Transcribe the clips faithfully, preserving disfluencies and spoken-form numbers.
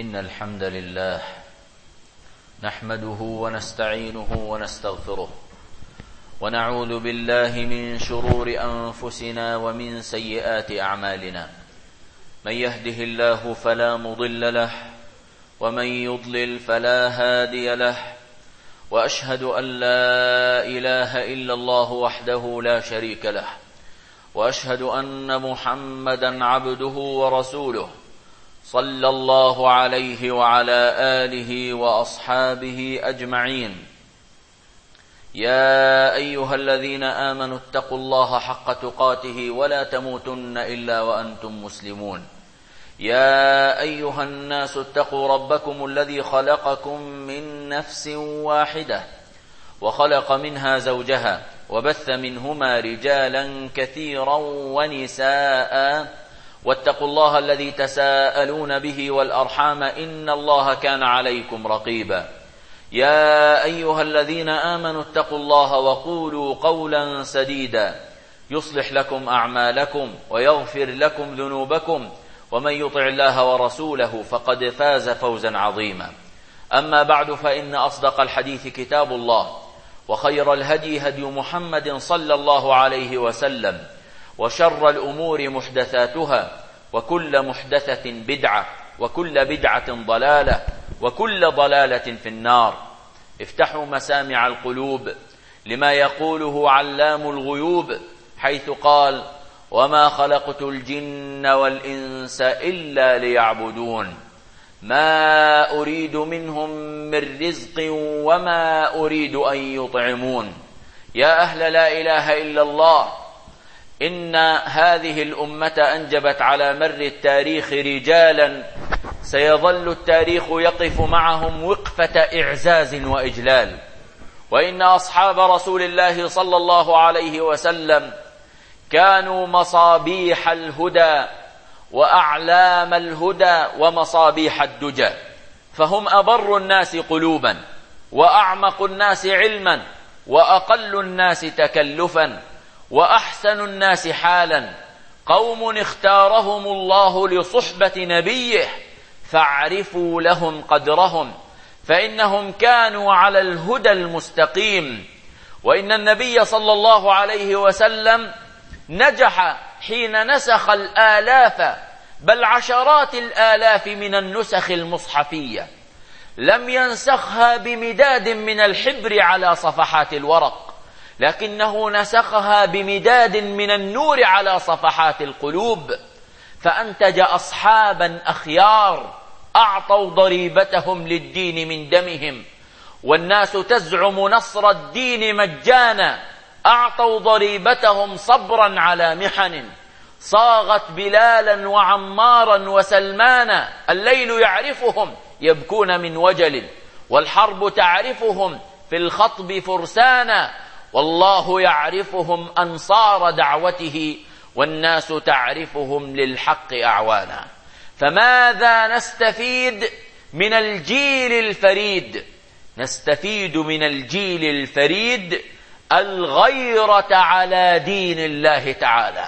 إن الحمد لله نحمده ونستعينه ونستغفره ونعوذ بالله من شرور أنفسنا ومن سيئات أعمالنا. من يهده الله فلا مضل له ومن يضلل فلا هادي له، وأشهد أن لا إله إلا الله وحده لا شريك له، وأشهد أن محمدا عبده ورسوله صلى الله عليه وعلى آله وأصحابه أجمعين. يا أيها الذين آمنوا اتقوا الله حق تقاته ولا تموتن إلا وأنتم مسلمون. يا أيها الناس اتقوا ربكم الذي خلقكم من نفس واحدة وخلق منها زوجها وبث منهما رجالا كثيرا ونساء، واتقوا الله الذي تساءلون به والأرحام إن الله كان عليكم رقيبا. يا أيها الذين آمنوا اتقوا الله وقولوا قولا سديدا يصلح لكم أعمالكم ويغفر لكم ذنوبكم، ومن يطع الله ورسوله فقد فاز فوزا عظيما. أما بعد، فإن أصدق الحديث كتاب الله، وخير الهدي هدي محمد صلى الله عليه وسلم، وشر الأمور محدثاتها، وكل محدثة بدعة، وكل بدعة ضلالة، وكل ضلالة في النار. افتحوا مسامع القلوب لما يقوله علام الغيوب، حيث قال: وما خلقت الجن والإنس إلا ليعبدون ما أريد منهم من رزق وما أريد أن يطعمون. يا أهل لا إله إلا الله، إن هذه الأمة أنجبت على مر التاريخ رجالا سيظل التاريخ يقف معهم وقفة إعزاز وإجلال. وإن أصحاب رسول الله صلى الله عليه وسلم كانوا مصابيح الهدى وأعلام الهدى ومصابيح الدجى، فهم أبر الناس قلوبا وأعمق الناس علما وأقل الناس تكلفا وأحسن الناس حالا، قوم اختارهم الله لصحبة نبيه فاعرفوا لهم قدرهم، فإنهم كانوا على الهدى المستقيم. وإن النبي صلى الله عليه وسلم نجح حين نسخ الآلاف بل عشرات الآلاف من النسخ المصحفية، لم ينسخها بمداد من الحبر على صفحات الورق، لكنه نسخها بمداد من النور على صفحات القلوب، فأنتج أصحابا أخيار أعطوا ضريبتهم للدين من دمهم، والناس تزعم نصر الدين مجانا أعطوا ضريبتهم صبرا على محن، صاغت بلالا وعمارا وسلمانا، الليل يعرفهم يبكون من وجل، والحرب تعرفهم في الخطب فرسانا، والله يعرفهم أنصار دعوته، والناس تعرفهم للحق أعوانا. فماذا نستفيد من الجيل الفريد؟ نستفيد من الجيل الفريد الغيرة على دين الله تعالى.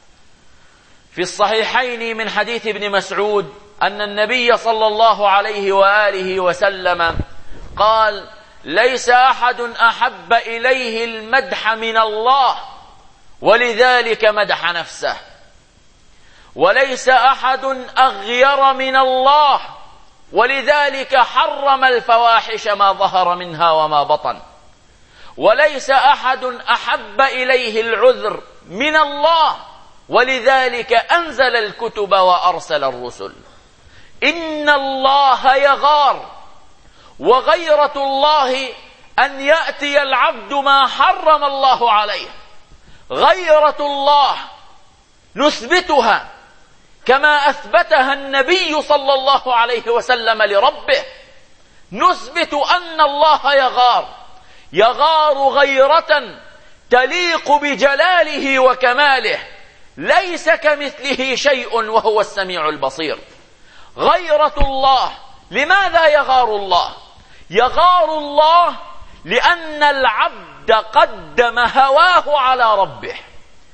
في الصحيحين من حديث ابن مسعود أن النبي صلى الله عليه وآله وسلم قال: ليس أحد أحب إليه المدح من الله ولذلك مدح نفسه، وليس أحد أغير من الله ولذلك حرم الفواحش ما ظهر منها وما بطن، وليس أحد أحب إليه العذر من الله ولذلك أنزل الكتب وأرسل الرسل. إن الله يغار، وغيرة الله أن يأتي العبد ما حرم الله عليه. غيرة الله نثبتها كما أثبتها النبي صلى الله عليه وسلم لربه، نثبت أن الله يغار، يغار غيرة تليق بجلاله وكماله، ليس كمثله شيء وهو السميع البصير. غيرة الله، لماذا يغار الله؟ يغار الله لأن العبد قدم هواه على ربه،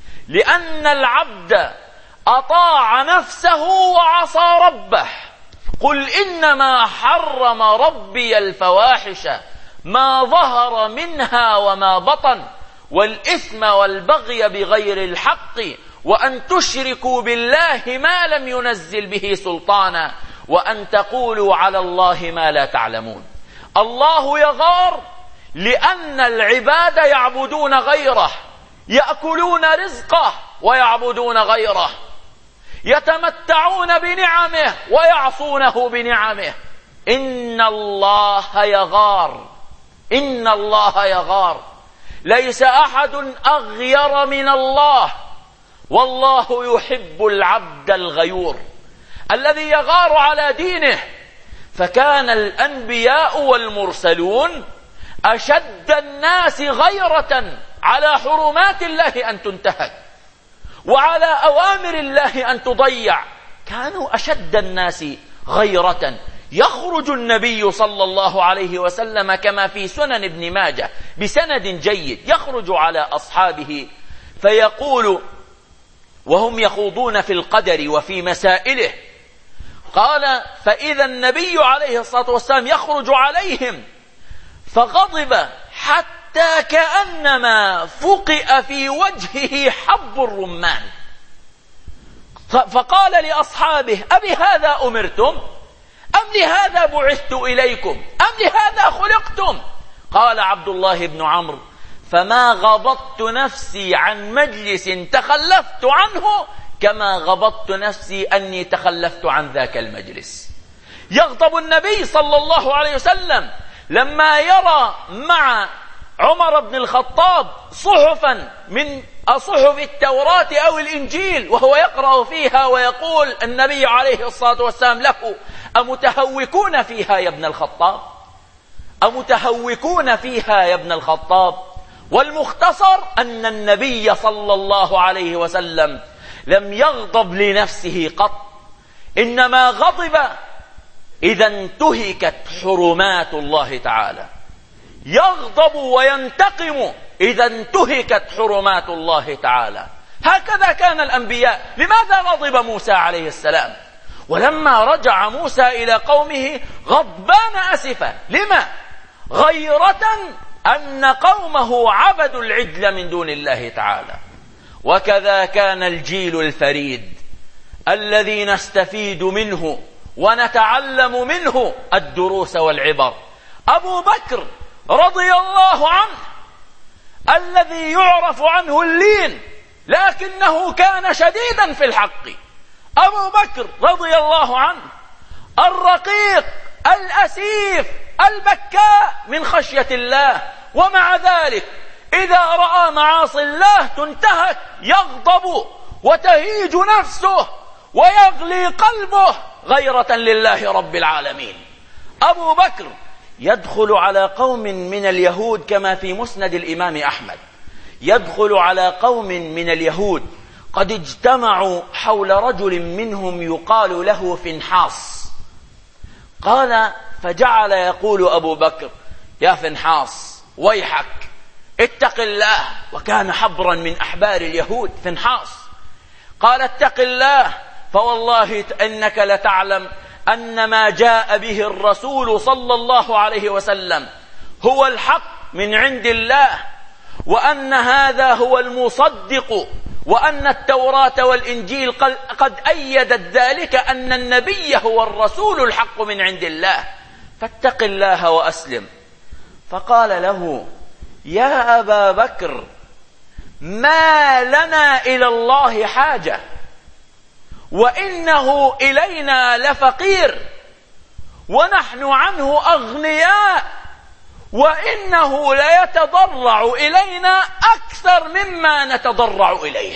لأن العبد أطاع نفسه وعصى ربه، قل إنما حرم ربي الفواحش ما ظهر منها وما بطن والإثم والبغي بغير الحق وأن تشركوا بالله ما لم ينزل به سلطانا وأن تقولوا على الله ما لا تعلمون. الله يغار لأن العباد يعبدون غيره، يأكلون رزقه ويعبدون غيره، يتمتعون بنعمه ويعصونه بنعمه. إن الله يغار، إن الله يغار. ليس أحد أغير من الله، والله يحب العبد الغيور الذي يغار على دينه. فكان الأنبياء والمرسلون أشد الناس غيرة على حرمات الله أن تنتهك وعلى أوامر الله أن تضيع. كانوا أشد الناس غيرة. يخرج النبي صلى الله عليه وسلم كما في سنن ابن ماجه بسند جيد، يخرج على أصحابه فيقول وهم يخوضون في القدر وفي مسائله، قال: فإذا النبي عليه الصلاة والسلام يخرج عليهم فغضب حتى كأنما فقئ في وجهه حب الرمان، فقال لأصحابه: أبي هذا أمرتم أم لهذا بعثت إليكم أم لهذا خلقتم؟ قال عبد الله بن عمرو: فما غضبت نفسي عن مجلس تخلفت عنه كما غضبت نفسي أني تخلفت عن ذاك المجلس. يغضب النبي صلى الله عليه وسلم لما يرى مع عمر بن الخطاب صحفا من صحف التوراة أو الإنجيل وهو يقرأ فيها ويقول النبي عليه الصلاة والسلام له: أمتهوكون فيها يا ابن الخطاب؟ أمتهوكون فيها يا ابن الخطاب؟ والمختصر أن النبي صلى الله عليه وسلم لم يغضب لنفسه قط، إنما غضب إذا انتهكت حرمات الله تعالى، يغضب وينتقم إذا انتهكت حرمات الله تعالى. هكذا كان الأنبياء. لماذا غضب موسى عليه السلام؟ ولما رجع موسى إلى قومه غضبان أسفا. لما؟ غيرة أن قومه عبدوا العجل من دون الله تعالى. وكذا كان الجيل الفريد الذي نستفيد منه ونتعلم منه الدروس والعبر. أبو بكر رضي الله عنه الذي يعرف عنه اللين لكنه كان شديدا في الحق. أبو بكر رضي الله عنه الرقيق الأسيف البكاء من خشية الله، ومع ذلك إذا رأى معاصي الله تنتهك يغضب وتهيج نفسه ويغلي قلبه غيرة لله رب العالمين. أبو بكر يدخل على قوم من اليهود كما في مسند الإمام أحمد، يدخل على قوم من اليهود قد اجتمعوا حول رجل منهم يقال له فنحاص. قال: فجعل يقول أبو بكر: يا فنحاص ويحك اتق الله. وكان حبرا من أحبار اليهود فنحاص. قال: اتق الله، فوالله إنك لتعلم أن ما جاء به الرسول صلى الله عليه وسلم هو الحق من عند الله، وأن هذا هو المصدق، وأن التوراة والإنجيل قد أيدت ذلك أن النبي هو الرسول الحق من عند الله، فاتق الله وأسلم. فقال له: يا أبا بكر، ما لنا إلى الله حاجة، وإنه إلينا لفقير، ونحن عنه أغنياء، وإنه ليتضرع إلينا أكثر مما نتضرع إليه.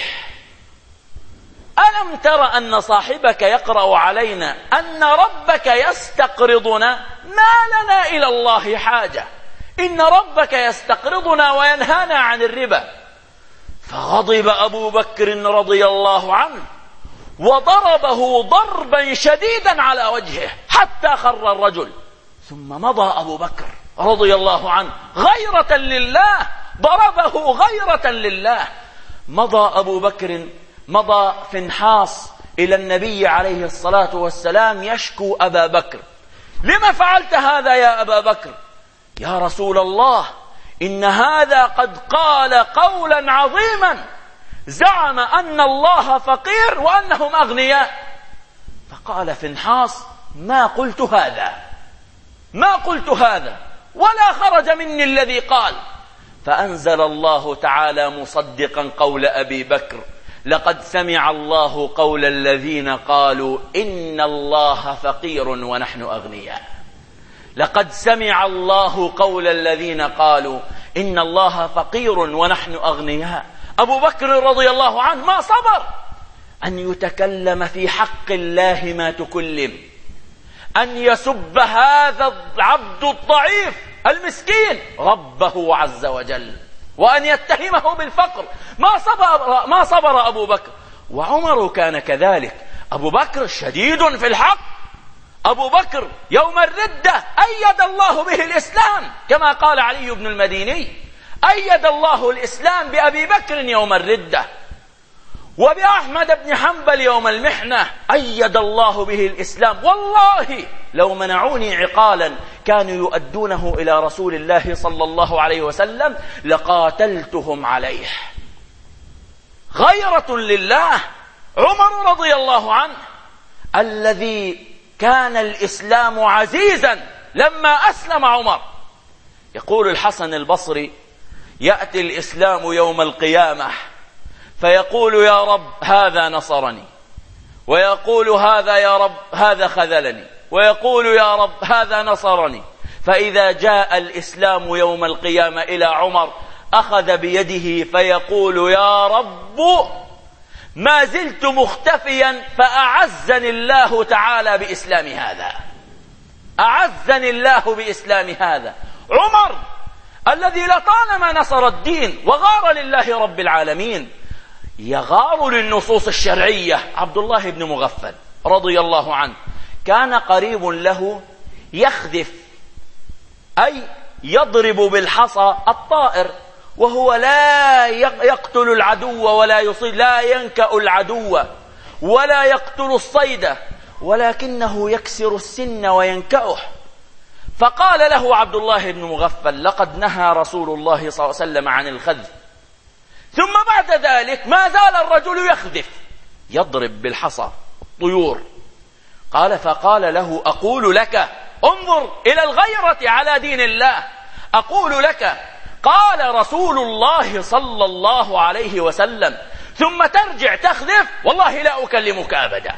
ألم تر أن صاحبك يقرأ علينا أن ربك يستقرضنا؟ ما لنا إلى الله حاجة، إن ربك يستقرضنا وينهانا عن الربا. فغضب أبو بكر رضي الله عنه وضربه ضربا شديدا على وجهه حتى خر الرجل، ثم مضى أبو بكر رضي الله عنه غيرة لله، ضربه غيرة لله. مضى أبو بكر، مضى فنحاص إلى النبي عليه الصلاة والسلام يشكو أبا بكر: لما فعلت هذا يا أبا بكر؟ يا رسول الله، إن هذا قد قال قولا عظيما، زعم أن الله فقير وأنهم أغنياء. فقال فنحاس: ما قلت هذا، ما قلت هذا، ولا خرج مني الذي قال. فأنزل الله تعالى مصدقا قول أبي بكر: لقد سمع الله قول الذين قالوا إن الله فقير ونحن أغنياء. لقد سمع الله قول الذين قالوا إن الله فقير ونحن أغنياء. أبو بكر رضي الله عنه ما صبر أن يتكلم في حق الله ما تكلم، أن يسب هذا العبد الضعيف المسكين ربه عز وجل، وأن يتهمه بالفقر. ما صبر, ما صبر أبو بكر. وعمر كان كذلك. أبو بكر شديد في الحق. أبو بكر يوم الردة أيد الله به الإسلام، كما قال علي بن المديني: أيد الله الإسلام بأبي بكر يوم الردة، وبأحمد بن حنبل يوم المحنة أيد الله به الإسلام. والله لو منعوني عقالا كانوا يؤدونه إلى رسول الله صلى الله عليه وسلم لقاتلتهم عليه. غيرة لله. عمر رضي الله عنه الذي كان الإسلام عزيزا لما أسلم عمر. يقول الحسن البصري: يأتي الإسلام يوم القيامة فيقول يا رب هذا نصرني، ويقول هذا يا رب هذا خذلني، ويقول يا رب هذا نصرني. فإذا جاء الإسلام يوم القيامة إلى عمر أخذ بيده فيقول يا رب ما زلت مختفيا فأعزني الله تعالى بإسلام هذا، أعزني الله بإسلام هذا. عمر الذي لطالما نصر الدين وغار لله رب العالمين يغار للنصوص الشرعية. عبد الله بن مغفل رضي الله عنه كان قريب له يخذف، أي يضرب بالحصى الطائر، وهو لا يقتل العدو ولا يصيد، لا ينكأ العدو ولا يقتل الصيد، ولكنه يكسر السن وينكأه. فقال له عبد الله بن مغفل: لقد نهى رسول الله صلى الله عليه وسلم عن الخذف. ثم بعد ذلك ما زال الرجل يخذف يضرب بالحصى طيور. قال فقال له: أقول لك، انظر إلى الغيرة على دين الله، أقول لك قال رسول الله صلى الله عليه وسلم ثم ترجع تخذف؟ والله لا أكلمك أبدا،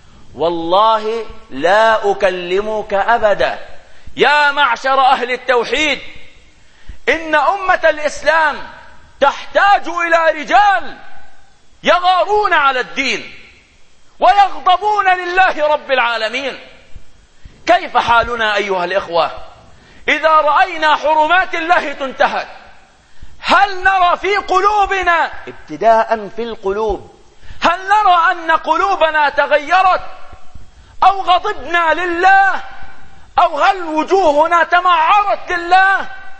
والله لا أكلمك أبدا. يا معشر أهل التوحيد، إن أمة الإسلام تحتاج إلى رجال يغارون على الدين ويغضبون لله رب العالمين. كيف حالنا أيها الإخوة إذا رأينا حرمات الله تنتهك؟ هل نرى في قلوبنا ابتداء في القلوب، هل نرى أن قلوبنا تغيرت أو غضبنا لله، أو هل وجوهنا تمعرت لله؟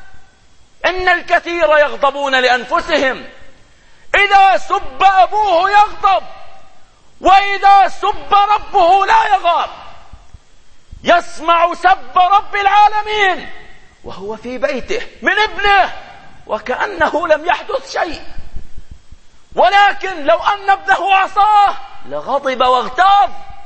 إن الكثير يغضبون لأنفسهم. إذا سب أبوه يغضب، وإذا سب ربه لا يغضب. يسمع سب رب العالمين وهو في بيته من ابنه وكأنه لم يحدث شيء، ولكن لو أن ابنه عصاه لغضب واغتاظ.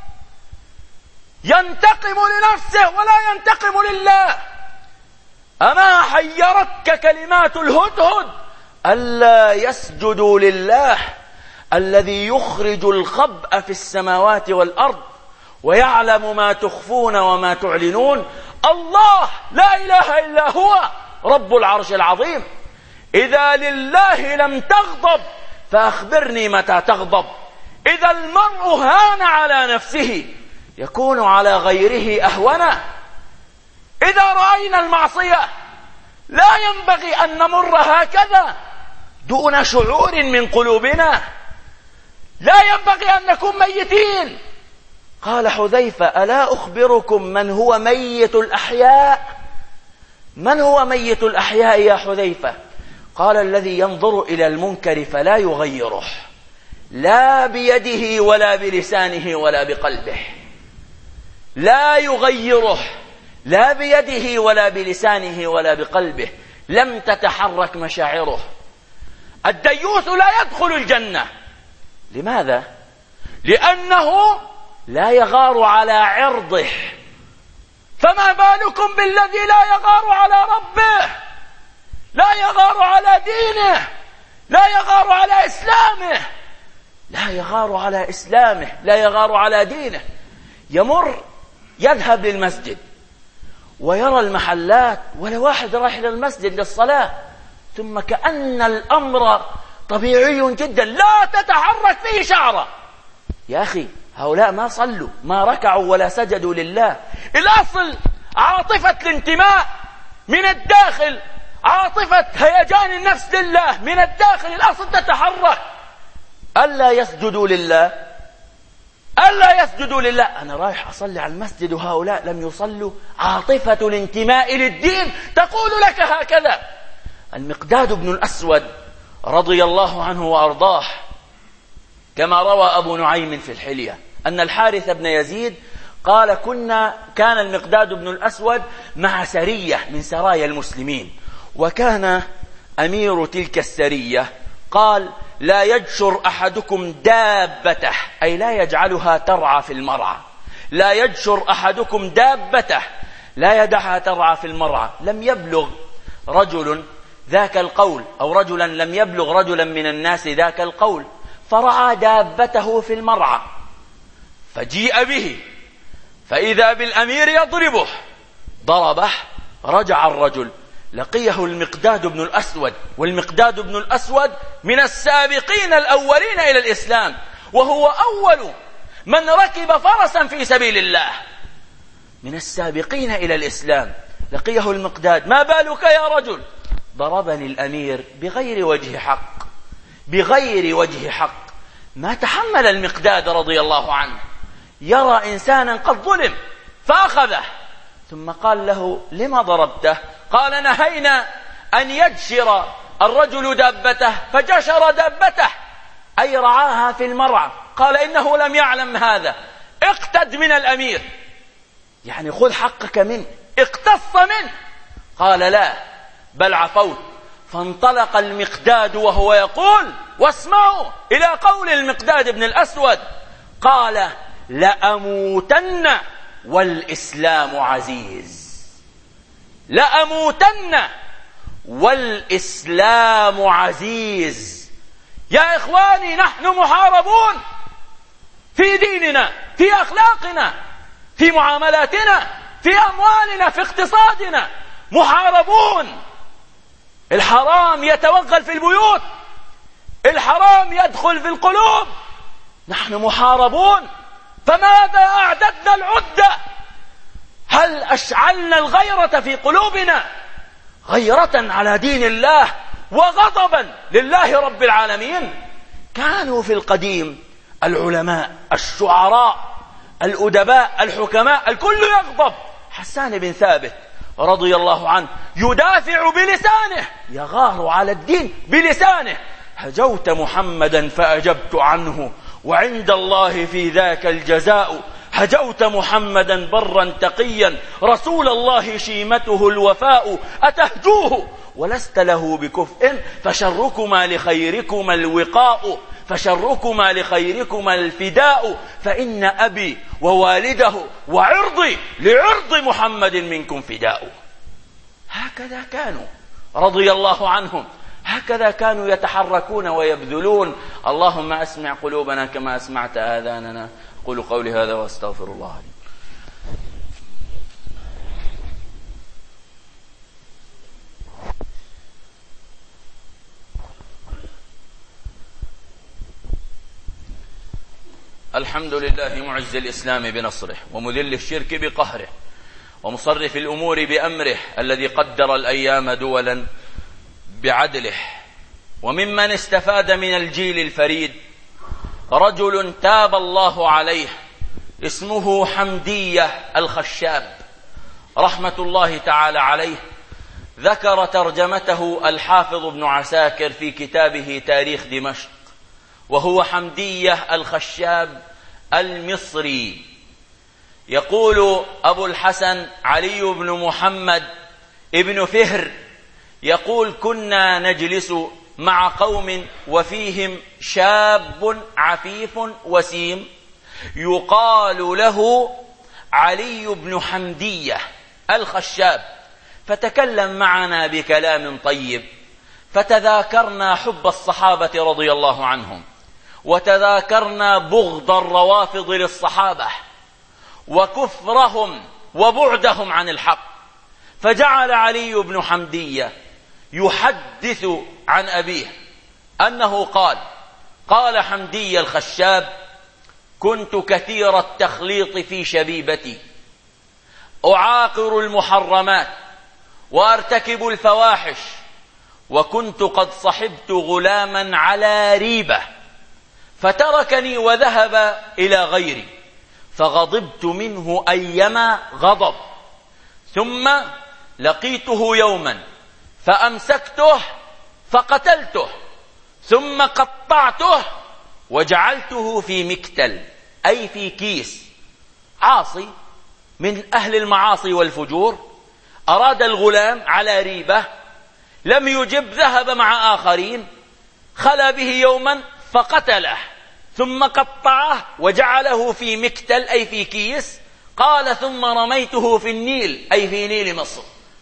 ينتقم لنفسه ولا ينتقم لله. أما حيرتك كلمات الهدهد ألا يسجدوا لله الذي يخرج الخبأ في السماوات والأرض ويعلم ما تخفون وما تعلنون؟ الله لا إله إلا هو رب العرش العظيم. إذا لله لم تغضب فأخبرني متى تغضب. إذا المرء هان على نفسه يكون على غيره أهونا. إذا رأينا المعصية لا ينبغي أن نمر هكذا دون شعور من قلوبنا، لا ينبغي أن نكون ميتين. قال حذيفة: ألا أخبركم من هو ميت الأحياء؟ من هو ميت الأحياء يا حذيفة؟ قال: الذي ينظر إلى المنكر فلا يغيره، لا بيده ولا بلسانه ولا بقلبه، لا يغيره لا بيده ولا بلسانه ولا بقلبه، لم تتحرك مشاعره. الديوث لا يدخل الجنة. لماذا؟ لأنه لا يغار على عرضه. فما بالكم بالذي لا يغار على ربه، لا يغار على دينه، لا يغار على إسلامه، لا يغار على إسلامه لا يغار على دينه. يمر يذهب للمسجد ويرى المحلات ولا واحد رايح إلى المسجد للصلاة، ثم كأن الأمر طبيعي جدا، لا تتحرك فيه شعرة. يا أخي هؤلاء ما صلوا ما ركعوا ولا سجدوا لله. الأصل عاطفة الانتماء من الداخل، عاطفة هيجان النفس لله من الداخل، الأصل تتحرك. ألا يسجدوا لله ألا يسجدوا لله أنا رايح أصلي على المسجد وهؤلاء لم يصلوا. عاطفة الانتماء للدين تقول لك هكذا. المقداد بن الأسود رضي الله عنه وأرضاه كما روى أبو نعيم في الحلية أن الحارث بن يزيد قال كنا كان المقداد بن الأسود مع سرية من سرايا المسلمين، وكان أمير تلك السرية قال لا يجشر أحدكم دابته، أي لا يجعلها ترعى في المرعى. لا يجشر أحدكم دابته، لا يدعها ترعى في المرعى. لم يبلغ رجل ذاك القول، أو رجلا لم يبلغ رجلا من الناس ذاك القول، فرعى دابته في المرعى، فجيء به فإذا بالأمير يضربه، ضربه، رجع الرجل لقيه المقداد بن الأسود، والمقداد بن الأسود من السابقين الأولين إلى الإسلام، وهو أول من ركب فرسا في سبيل الله، من السابقين إلى الإسلام. لقيه المقداد ما بالك يا رجل؟ ضربني الأمير بغير وجه حق، بغير وجه حق. ما تحمل المقداد رضي الله عنه، يرى إنسانا قد ظلم فأخذه، ثم قال له لما ضربته؟ قال نهينا أن يجشر الرجل دابته، فجشر دابته أي رعاها في المرعى. قال إنه لم يعلم هذا، اقتد من الأمير، يعني خذ حقك منه، اقتص منه. قال لا بل عفوت. فانطلق المقداد وهو يقول، واسمعوا إلى قول المقداد بن الأسود، قال لأموتن والإسلام عزيز، لأموتن والإسلام عزيز. يا إخواني نحن محاربون في ديننا، في أخلاقنا، في معاملاتنا، في أموالنا، في اقتصادنا، محاربون. الحرام يتوغل في البيوت، الحرام يدخل في القلوب، نحن محاربون. فماذا أعددنا العدة؟ هل أشعلنا الغيرة في قلوبنا، غيرة على دين الله وغضبا لله رب العالمين؟ كانوا في القديم العلماء، الشعراء، الأدباء، الحكماء، الكل يغضب. حسان بن ثابت رضي الله عنه يدافع بلسانه، يغار على الدين بلسانه. هجوت محمدا فأجبت عنه وعند الله في ذاك الجزاء. هجوت محمدا برا تقيا رسول الله شيمته الوفاء. أتهجوه ولست له بكفء فشركما لخيركما الوقاء، فشركما لخيركما الفداء، فإن أبي ووالده وعرضي لعرض محمد منكم فداء. هكذا كانوا رضي الله عنهم، هكذا كانوا يتحركون ويبذلون. اللهم أسمع قلوبنا كما أسمعت آذاننا. قولوا قولي هذا واستغفر الله لي. الحمد لله معز الإسلام بنصره، ومذل الشرك بقهره، ومصرف الأمور بأمره، الذي قدر الأيام دولا بعدله. وممن استفاد من الجيل الفريد رجل تاب الله عليه اسمه حمدية الخشاب رحمة الله تعالى عليه. ذكر ترجمته الحافظ ابن عساكر في كتابه تاريخ دمشق، وهو حمدية الخشاب المصري. يقول أبو الحسن علي بن محمد ابن فهر يقول: كنا نجلس مع قوم وفيهم شاب عفيف وسيم يقال له علي بن حمدية الخشاب، فتكلم معنا بكلام طيب، فتذاكرنا حب الصحابة رضي الله عنهم، وتذاكرنا بغض الروافض للصحابة وكفرهم وبعدهم عن الحق. فجعل علي بن حمدية يحدث عن أبيه أنه قال: قال حمدي الخشاب: كنت كثير التخليط في شبيبتي، أعاقر المحرمات وأرتكب الفواحش، وكنت قد صحبت غلاما على ريبة فتركني وذهب إلى غيري، فغضبت منه أيما غضب، ثم لقيته يوما فأمسكته فقتلته، ثم قطعته وجعلته في مكتل، أي في كيس. عاصي من أهل المعاصي والفجور أراد الغلام على ريبة، لم يجب، ذهب مع آخرين، خلى به يوما فقتله، ثم قطعه وجعله في مكتل، أي في كيس. قال: ثم رميته في النيل، أي في نيل مصر.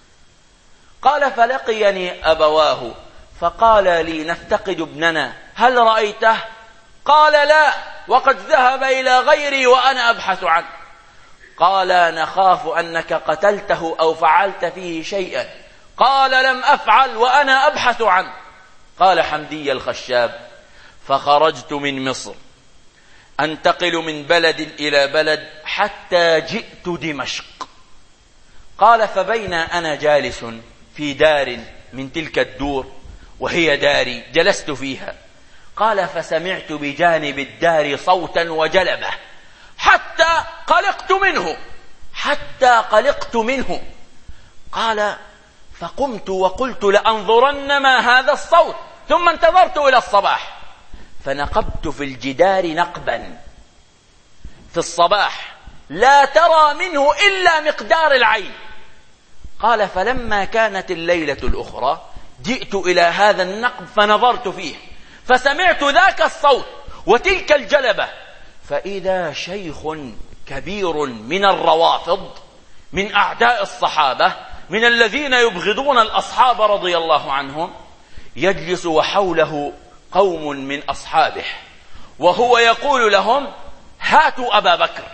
قال: فلقيني أبواه فقال لي: نفتقد ابننا، هل رأيته؟ قال: لا، وقد ذهب إلى غيري وأنا أبحث عنه. قال: نخاف أنك قتلته أو فعلت فيه شيئا. قال: لم أفعل وأنا أبحث عنه. قال حمدي الخشاب: فخرجت من مصر أنتقل من بلد إلى بلد حتى جئت دمشق. قال: فبين أنا جالس في دار من تلك الدور وهي داري جلست فيها، قال: فسمعت بجانب الدار صوتا وجلبة حتى قلقت منه حتى قلقت منه قال: فقمت وقلت لأنظرن ما هذا الصوت، ثم انتظرت إلى الصباح، فنقبت في الجدار نقبا في الصباح لا ترى منه إلا مقدار العين. قال: فلما كانت الليلة الأخرى جئت إلى هذا النقب فنظرت فيه، فسمعت ذاك الصوت وتلك الجلبة، فإذا شيخ كبير من الروافض، من أعداء الصحابة، من الذين يبغضون الأصحاب رضي الله عنهم، يجلس وحوله قوم من أصحابه، وهو يقول لهم: هاتوا أبا بكر،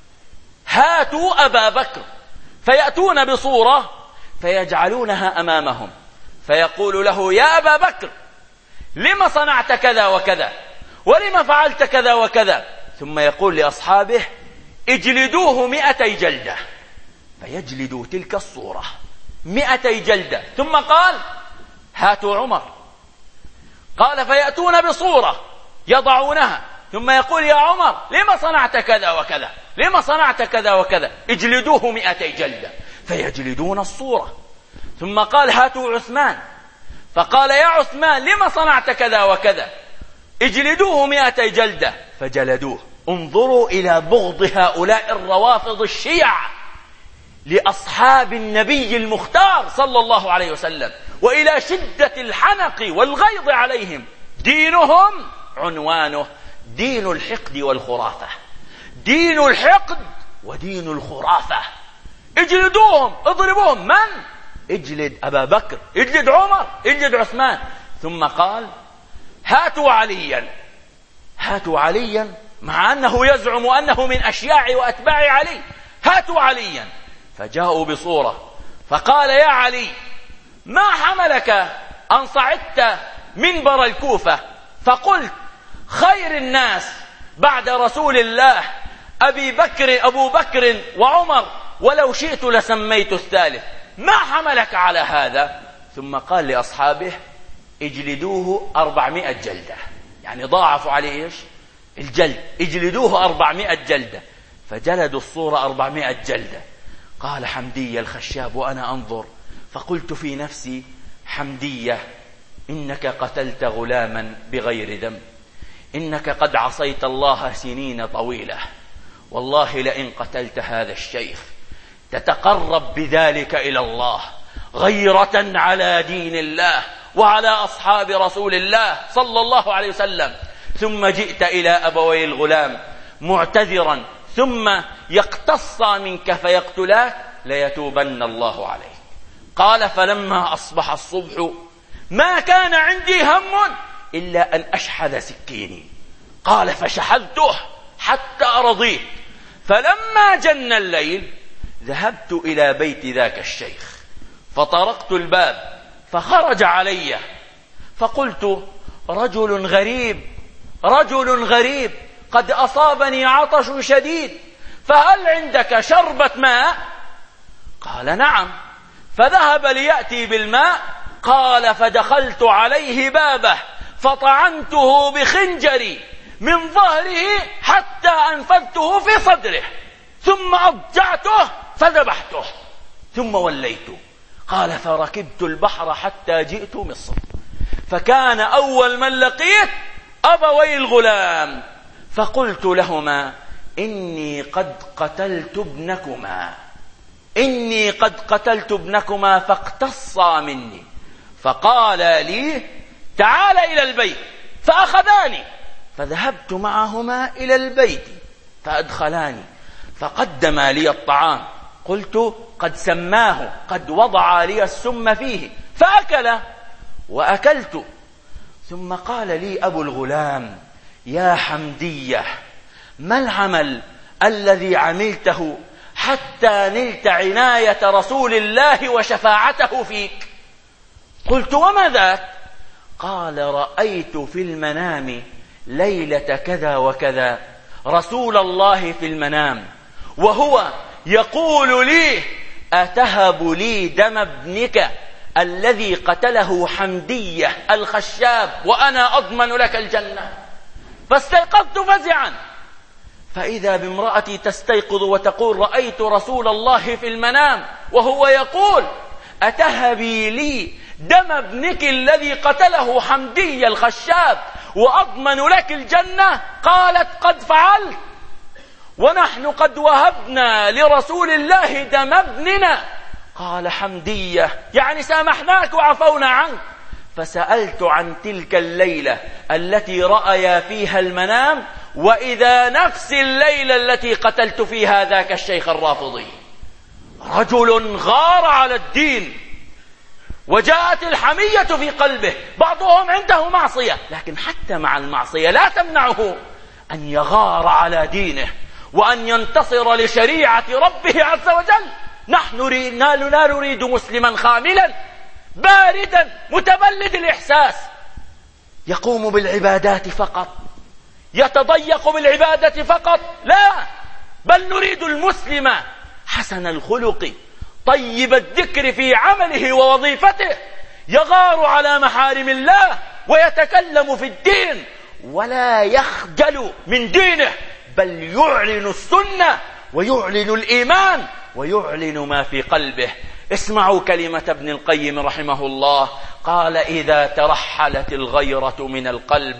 هاتوا أبا بكر. فيأتون بصورة فيجعلونها أمامهم، فيقول له: يا أبا بكر، لما صنعت كذا وكذا، ولما فعلت كذا وكذا؟ ثم يقول لأصحابه: اجلدوه مئتي جلدة. فيجلدوا تلك الصورة مئتي جلدة. ثم قال: هاتوا عمر. قال: فيأتون بصورة يضعونها، ثم يقول: يا عمر، لما صنعت كذا وكذا، لما صنعت كذا وكذا؟ اجلدوه مئتي جلدة. فيجلدون الصورة. ثم قال: هاتوا عثمان. فقال: يا عثمان، لما صنعت كذا وكذا؟ اجلدوه مئتي جلدة. فجلدوه. انظروا إلى بغض هؤلاء الروافض الشيع لأصحاب النبي المختار صلى الله عليه وسلم، وإلى شدة الحنق والغيظ عليهم. دينهم عنوانه دين الحقد والخرافة، دين الحقد ودين الخرافة. اجلدوهم، اضربوهم. من؟ اجلد أبا بكر، اجلد عمر، اجلد عثمان. ثم قال: هاتوا عليا. هاتوا عليا، مع أنه يزعم أنه من أشياع وأتباع علي. هاتوا عليا. فجاءوا بصورة، فقال: يا علي، ما حملك أن صعدت منبر الكوفة فقلت خير الناس بعد رسول الله أبي بكر أبو بكر وعمر، ولو شئت لسميت الثالث؟ ما حملك على هذا؟ ثم قال لأصحابه: اجلدوه أربعمائة جلدة، يعني ضاعفوا عليه إيش؟ الجلد. اجلدوه أربعمائة جلدة. فجلدوا الصورة أربعمائة جلدة. قال حمدي الخشاب وأنا أنظر، فقلت في نفسي: حمدية، إنك قتلت غلاما بغير ذنب، إنك قد عصيت الله سنين طويلة، والله لئن قتلت هذا الشيخ تتقرب بذلك إلى الله غيرة على دين الله وعلى أصحاب رسول الله صلى الله عليه وسلم، ثم جئت إلى أبوي الغلام معتذرا ثم يقتصا منك فيقتلاك، ليتوبن الله عليه. قال فلما أصبح الصبح ما كان عندي هم إلا أن أشحذ سكيني. قال فشحذته حتى رضيت، فلما جن الليل ذهبت إلى بيت ذاك الشيخ فطرقت الباب فخرج علي، فقلت رجل غريب رجل غريب قد أصابني عطش شديد، فهل عندك شربة ماء؟ قال نعم. فذهب ليأتي بالماء. قال فدخلت عليه بابه فطعنته بخنجري من ظهره حتى أنفذته في صدره، ثم أضجعته فذبحته ثم وليت. قال فركبت البحر حتى جئت مصر، فكان أول من لقيت أبوي الغلام، فقلت لهما إني قد قتلت ابنكما إني قد قتلت ابنكما فاقتصا مني. فقال لي تعال إلى البيت، فأخذاني فذهبت معهما إلى البيت فأدخلاني فقدما لي الطعام. قلت قد سماه، قد وضع لي السم فيه، فأكل وأكلت. ثم قال لي أبو الغلام يا حمدية ما العمل الذي عملته حتى نلت عناية رسول الله وشفاعته فيك؟ قلت وما ذاك؟ قال رأيت في المنام ليلة كذا وكذا رسول الله في المنام وهو يقول لي أتهب لي دم ابنك الذي قتله حمدية الخشاب وأنا أضمن لك الجنة. فاستيقظت فزعا، فإذا بامرأتي تستيقظ وتقول رأيت رسول الله في المنام وهو يقول أتهبي لي دم ابنك الذي قتله حمدية الخشاب وأضمن لك الجنة؟ قالت قد فعلت، ونحن قد وهبنا لرسول الله دم ابننا. قال حمدية يعني سامحناك وعفونا عنك. فسألت عن تلك الليلة التي رأيا فيها المنام، وإذا نفس الليلة التي قتلت فيها ذاك الشيخ الرافضي. رجل غار على الدين وجاءت الحمية في قلبه. بعضهم عنده معصية، لكن حتى مع المعصية لا تمنعه أن يغار على دينه وأن ينتصر لشريعة ربه عز وجل. نحن لا نريد مسلما خاملا باردا متبلد الإحساس يقوم بالعبادات فقط، يتضيق بالعبادة فقط، لا، بل نريد المسلم حسن الخلق طيب الذكر في عمله ووظيفته، يغار على محارم الله ويتكلم في الدين ولا يخجل من دينه، بل يعلن السنة ويعلن الإيمان ويعلن ما في قلبه. اسمعوا كلمة ابن القيم رحمه الله، قال إذا ترحلت الغيرة من القلب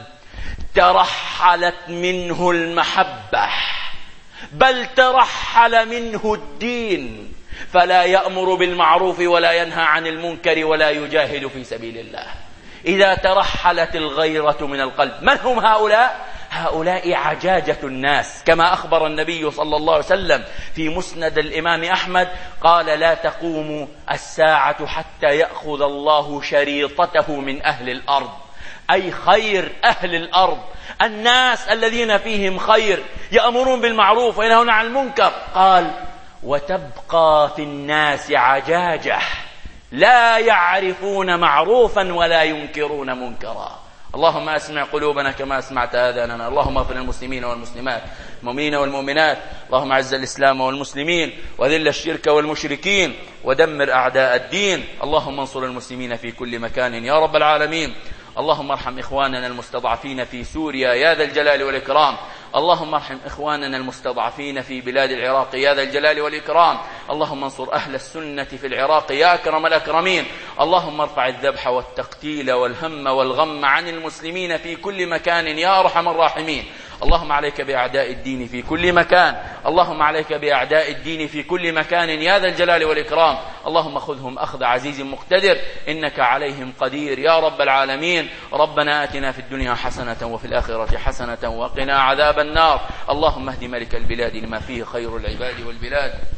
ترحلت منه المحبة، بل ترحل منه الدين، فلا يأمر بالمعروف ولا ينهى عن المنكر ولا يجاهد في سبيل الله. إذا ترحلت الغيرة من القلب، من هم هؤلاء؟ هؤلاء عجاجة الناس، كما أخبر النبي صلى الله عليه وسلم في مسند الإمام أحمد قال لا تقوم الساعة حتى يأخذ الله شريطته من أهل الأرض، أي خير أهل الأرض، الناس الذين فيهم خير يأمرون بالمعروف وينهون عن المنكر. قال وتبقى في الناس عجاجة لا يعرفون معروفا ولا ينكرون منكرا. اللهم أسمع قلوبنا كما أسمعت آذاننا. اللهم اغفر للمسلمين والمسلمات المؤمنين والمؤمنات. اللهم أعز الإسلام والمسلمين وذل الشرك والمشركين ودمر أعداء الدين. اللهم انصر المسلمين في كل مكان يا رب العالمين. اللهم ارحم إخواننا المستضعفين في سوريا يا ذا الجلال والإكرام. اللهم ارحم إخواننا المستضعفين في بلاد العراق يا ذا الجلال والإكرام. اللهم انصر أهل السنة في العراق يا أكرم الأكرمين. اللهم ارفع الذبح والتقتيل والهم والغم عن المسلمين في كل مكان يا أرحم الراحمين. اللهم عليك بأعداء الدين في كل مكان، اللهم عليك بأعداء الدين في كل مكان يا ذا الجلال والإكرام. اللهم خذهم أخذ عزيز مقتدر، إنك عليهم قدير يا رب العالمين. ربنا آتنا في الدنيا حسنة وفي الآخرة حسنة وقنا عذاب النار. اللهم اهد ملك البلاد لما فيه خير العباد والبلاد.